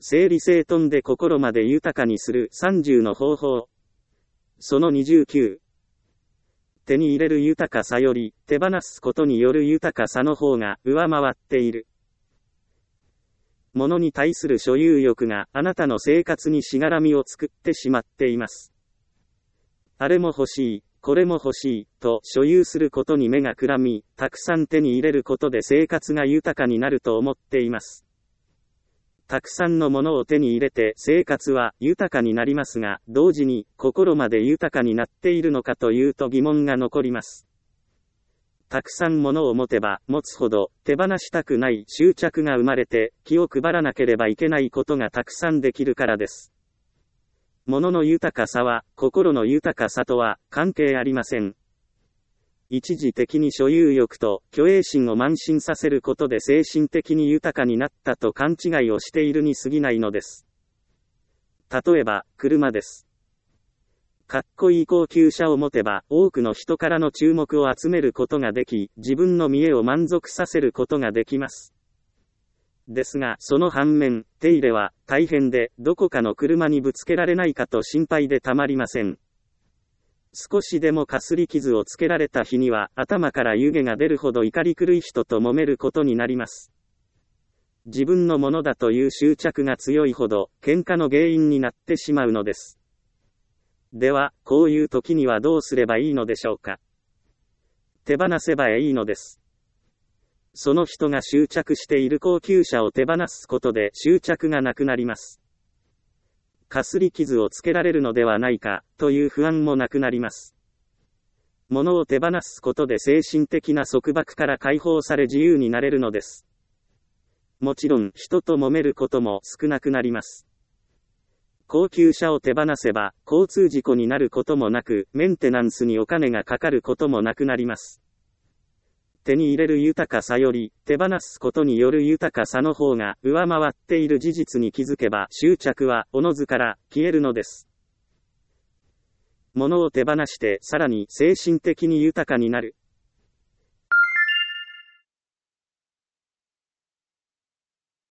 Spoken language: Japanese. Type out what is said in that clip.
整理整頓で心まで豊かにする30の方法。その29。手に入れる豊かさより、手放すことによる豊かさの方が上回っている。物に対する所有欲があなたの生活にしがらみを作ってしまっています。あれも欲しい、これも欲しい、と所有することに目がくらみ、たくさん手に入れることで生活が豊かになると思っています。たくさんのものを手に入れて生活は豊かになりますが、同時に心まで豊かになっているのかというと疑問が残ります。たくさんものを持てば持つほど手放したくない執着が生まれて気を配らなければいけないことがたくさんできるからです。物の豊かさは心の豊かさとは関係ありません。一時的に所有欲と虚栄心を慢心させることで精神的に豊かになったと勘違いをしているに過ぎないのです。例えば、車です。かっこいい高級車を持てば多くの人からの注目を集めることができ、自分の見栄を満足させることができます。ですが、その反面、手入れは大変で、どこかの車にぶつけられないかと心配でたまりません。少しでもかすり傷をつけられた日には、頭から湯気が出るほど怒り狂い人と揉めることになります。自分のものだという執着が強いほど、喧嘩の原因になってしまうのです。では、こういう時にはどうすればいいのでしょうか。手放せばいいのです。その人が執着している高級車を手放すことで執着がなくなります。かすり傷をつけられるのではないか、という不安もなくなります。物を手放すことで精神的な束縛から解放され自由になれるのです。もちろん人と揉めることも少なくなります。高級車を手放せば、交通事故になることもなく、メンテナンスにお金がかかることもなくなります。手に入れる豊かさより、手放すことによる豊かさの方が上回っている事実に気づけば、執着はおのずから消えるのです。物を手放してさらに精神的に豊かになる。